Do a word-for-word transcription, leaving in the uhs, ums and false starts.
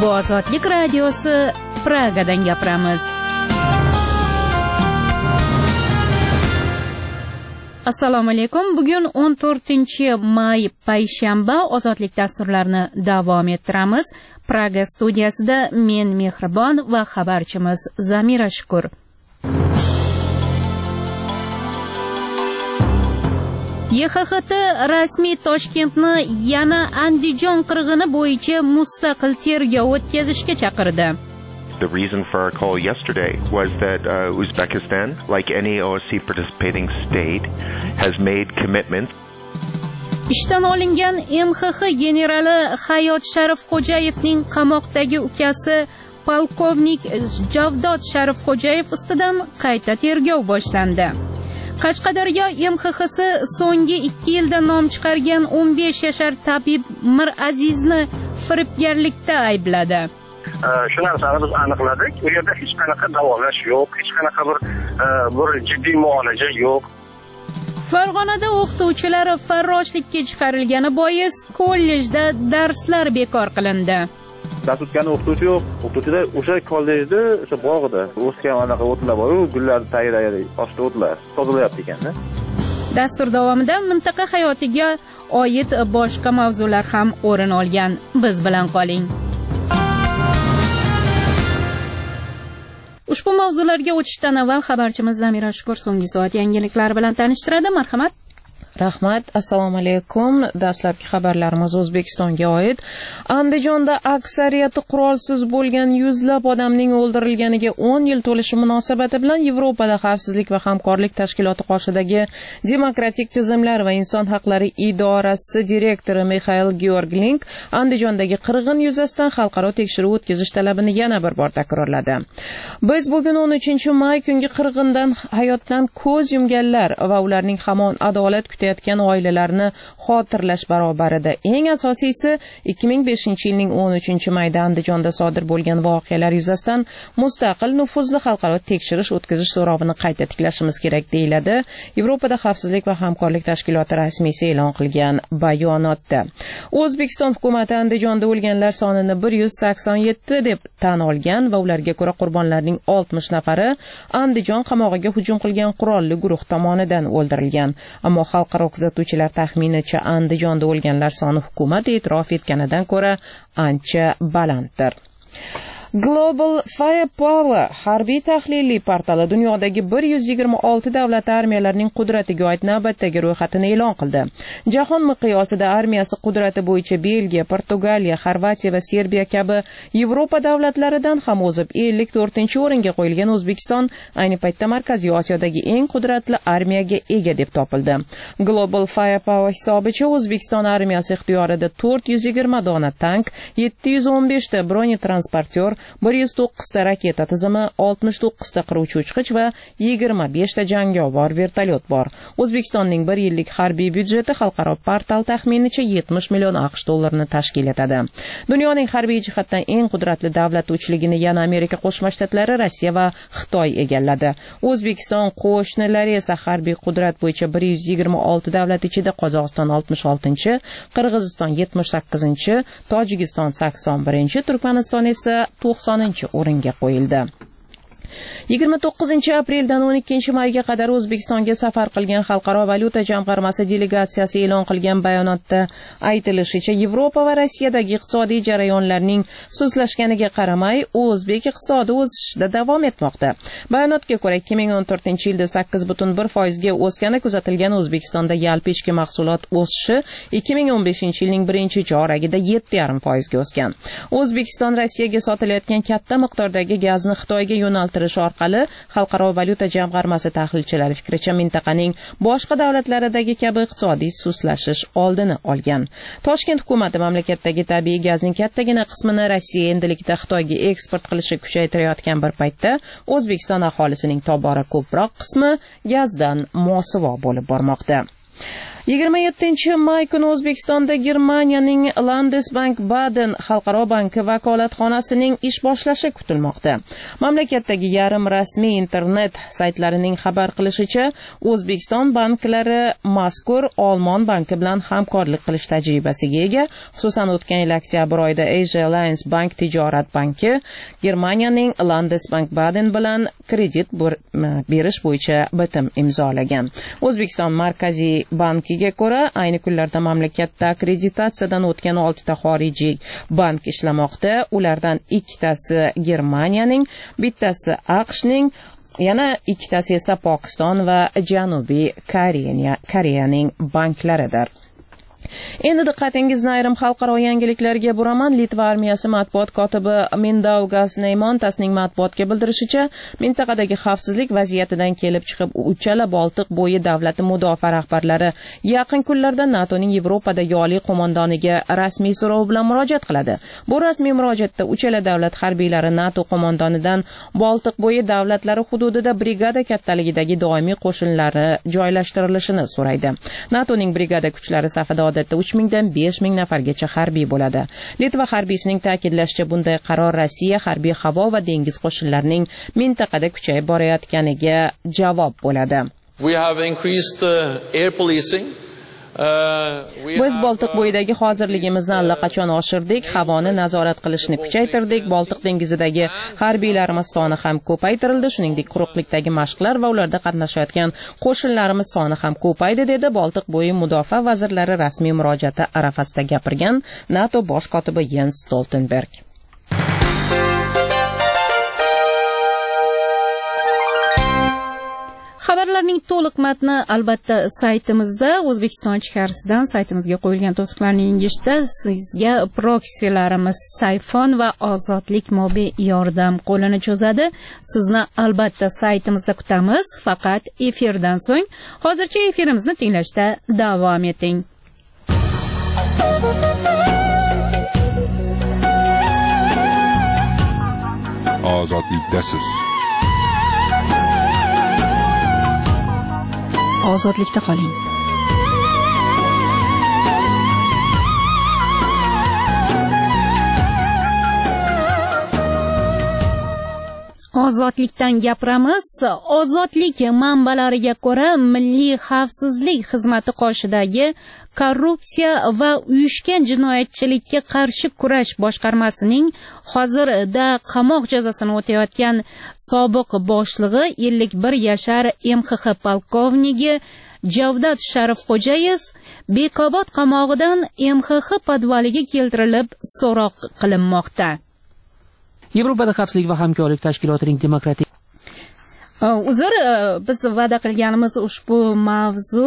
Bu Ozodlik radiosi, Pragadan gapiramiz. Assalomu alaykum. Bugun o'n to'rtinchi may payshanba, Ozodlik dasturlarini davom ettiramiz. Praga studiyasida men Mehribon va xabarchimiz Zamira Shukur. Y X X T rasmiy Toshkentni yana Andijon qirg'ini bo'yicha mustaqil tergov o'tkazishga chaqirdi. The reason for our call yesterday was that uh, Uzbekistan, like any O S C participating state, has made commitments. Ishdan olingan M X X generali Hayot Sharifxo'jayevning qamoqdagi ukasi polkovnik Javdod Sharifxo'jayev ustidan qayta tergov boshlandi. Qashqadaryo M X X so'nggi ikki yilda nom chiqargan o'n besh yashar tabib Mir Azizni firibgarlikda aybladi. Shu narsani biz aniqladik. U yerda hech qanaqa davolash yo'q, hech qanaqa bir bir jiddiy muolaja yo'q. Farg'onada o'qituvchilar farroshlikka chiqarilgani bois kollejda darslar bekor qilindi. Dars o'tgan o'qituvchi yo'q. O'qituvchilar o'sha kollejda, o'sha bog'ida o'sgan anaqa o'tlar bor-ku, gullarni tayyorlaydi, oshda o'tlar tozalayapti ekanda. Dastur davomida mintaqa hayotiga oid boshqa mavzular ham o'rin olgan. Biz bilan qoling. Ushbu mavzularga o'tishdan avval xabarchimiz Zamira Shukur so'nggi soat yangiliklar bilan tanishtiradi. Marhamat. Rahmat, assalomu alaykum. Dastlabki xabarlarimiz O'zbekistonga oid. Andijonda aksariyati qurolsiz bo'lgan yuzlab odamning o'ldirilganiga o'n yil to'lishi munosabati bilan Yevropada xavfsizlik va hamkorlik tashkiloti qoshidagi Demokratik tizimlar va inson haqlari idorasi direktori Mikhail Georgling Andijondagi qirg'in yuzasidan xalqaro tekshiruv o'tkazish talabini yana bir bor takrorladi. Biz bugun o'n uchinchi may kungi qirg'indan hayotdan ko'z yumganlar va ularning hamon adolat kutayotgan oilalarni xotirlash barobarida. Eng asosiysi ikki ming beshinchi yilning o'n uchinchi mayda Andijonda sodir bo'lgan voqealar yuzasidan mustaqil nufuzli xalqaro tekshirish o'tkazish so'rovini qayta tiklashimiz kerak deyiladi Yevropada xavfsizlik va hamkorlik tashkiloti rasmiysi e'lon qilgan bayonotda. O'zbekiston hukumati Andijonda o'lganlar sonini bir yuz sakson yetti deb tan olgan va ularga ko'ra qurbonlarning oltmish nafari Andijon qamog'iga hujum qilgan qurolli guruh tomonidan o'ldirilgan. Ammo xalqaro kuzatuvchilar taxminicha Andijonda o'lganlar soni hukumat e'tirof etganidan ko'ra ancha balanddir. Global Firepower harbiy tahliliy portali dunyodagi bir yuz yigirma olti davlat armiyalarining qudratiga oid navbatdagi ro'yxatini e'lon qildi. Jahon miqyosida armiyasi qudrati bo'yicha Belgiya, Portugaliya, Xorvatiya va Serbiya kabi Yevropa davlatlaridan ham o'zib ellik to'rtinchi o'ringa qo'yilgan O'zbekiston ayni paytda Markaziy Osiyodagi eng qudratli armiyaga ega deb topildi. Global Firepower hisobicha O'zbekiston armiyasi ixtiyorida to'rt yuz yigirma dona tank, yetti yuz o'n besh ta bronetransportyor, bir yuz to'qqiz ta raketa tizimi, oltmish to'qqiz ta qiruvchi uchqich va yigirma besh ta jangovar vertolyot bor. O'zbekistonning bir yillik harbiy byudjeti xalqaro portal taxminicha yetmish million AQSh dollarini tashkil etadi. Dunyoning harbiy jihatdan eng qudratli davlat uchligini yana Amerika Qo'shma Shtatlari, Rossiya va Xitoy egalladi. O'zbekiston qo'shnilari esa harbiy qudrat bo'yicha bir yuz yigirma olti davlat ichida Qozog'iston oltmish oltinchi, Qirg'iziston yetmish sakkizinchi, Tojikiston sakson birinchi, Turkmaniston esa to'qsoninchi o'ringa qo'yildi. yigirma to'qqizinchi apreldan o'n ikkinchi mayga qadar O'zbekistonga safar qilgan Xalqaro valyuta jamg'armasi delegatsiyasi e'lon qilgan bayonotda aytilishicha, Yevropa va Rossiyadagi iqtisodiy jarayonlarning sustlashganiga qaramay, o'zbek iqtisodi o'sishda davom etmoqda. Bayonotga ko'ra, ikki ming o'n to'rtinchi yilda sakkiz butun bir foiz ga o'sgani kuzatilgan O'zbekistonda yalpi ichki mahsulot o'sishi ikki ming o'n beshinchi yilning birinchi choragida yetti yarim foiz ga o'sgan. O'zbekiston Rossiyaga sotilayotgan katta miqdordagi gazni Xitoyga yo'naltirish orqali Xalqaro valyuta jamg'armasi tahlilchilari fikricha mintaqaning boshqa davlatlaridagi kabi iqtisodiy suslashish oldini olgan. Toshkent hukumati mamlakatdagi tabiiy gazning kattagina qismini Rossiya endilikda Xitoyga eksport qilishi kuchaytirayotgan bir paytda O'zbekiston aholisining tobora ko'proq qismi gazdan mosuvo bo'lib bormoqda. yigirma yettinchi may kuni O'zbekistonda Germaniyaning Landesbank Baden xalqaro banki vakolatxonasining ish boshlashi kutilmoqda. Mamlakatdagi yarim rasmiy internet saytlarining xabar qilishicha, O'zbekiston banklari mazkur Olmon banki bilan hamkorlik qilish tajribasiga ega. Xususan, o'tgan yil oktyabr oyida Asia Alliance Bank tijorat banki Germaniyaning Landesbank Baden bilan kredit berish bo'yicha bitim imzolagan. O'zbekiston Markaziy bankiga ko'ra, ayni kunlarda mamlakatda akkreditatsiyadan o'tgan oltita xorijiy bank ishlamoqda. Ulardan ikkitasi Germaniyaning, bittasi AQShning, yana ikkitasi esa Pokiston va Janubiy Koreyaning banklaridir. Endi diqqatingizni ayrim xalqaro yangiliklarga buraman. Litva armiyasi matbuot kotibi Mindaugas Neymontasning matbuotga bildirishicha, mintaqadagi xavfsizlik vaziyatidan kelib chiqib, uchala Boltiq bo'yi davlati mudofaa rahbarlari yaqin kunlarda NATOning Yevropadagi oliy qo'mondoniga rasmiy so'rov bilan murojaat qiladi. Bu rasmiy murojaatda uchala davlat harbiylari NATO qo'mondonidan Boltiq bo'yi davlatlari hududida brigada kattaligidagi doimiy qo'shinlari joylashtirilishini so'raydi. NATOning brigada kuchlari safida odatda uch mingdan besh ming nafargacha harbiy bo'ladi. Litva harbiysining ta'kidlashicha, bunday qaror Rossiya harbiy havo va dengiz qo'shinlarining mintaqada kuchayib borayotganiga javob bo'ladi. We have increased uh, air policing. Biz Boltiq bo'yidagi hozirligimizni allaqachon oshirdik, havoni nazorat qilishni kuchaytirdik, Boltiq dengizidagi harbiylarimiz soni ham ko'paytirildi, shuningdek quruqlikdagi mashqlar va ularda qatnashayotgan qo'shinlarimiz soni ham ko'paydi, dedi Boltiq bo'yi mudofaa vazirlari rasmiy murojaati arafasida gapirgan NATO bosh kotibi Jens Stoltenberg. Xabarlarning to'liq matni albatta saytimizda, O'zbekiston ichkarisidan saytimizga qo'yilgan to'siqlarni yengishda sizga proksilarimiz Sayfon va Ozodlik mobil yordam qo'lini cho'zadi. Sizni albatta saytimizda kutamiz, faqat efirdan so'ng. Hozircha efirimizni tinglashda davom eting. Ozodlikdasiz. Ozodlikda qoling. Ozodlikdan gapiramiz. Ozodlik manbalariga ko'ra, Milliy xavfsizlik xizmati qoshidagi korrupsiya va uyushgan jinoyatchilikka qarshi kurash boshqarmasining hozirda qamoq jazosini o'tayotgan sobiq boshlig'i ellik bir yashar M X X polkovnigi Javdot Sharifxo'jayev Bekobod qamog'idan M X X podvaliga keltirilib so'roq qilinmoqda. Yevropada xavfsizlik va hamkorlik tashkilotining demokratik Uzr, biz va'da qilganimiz ushbu mavzu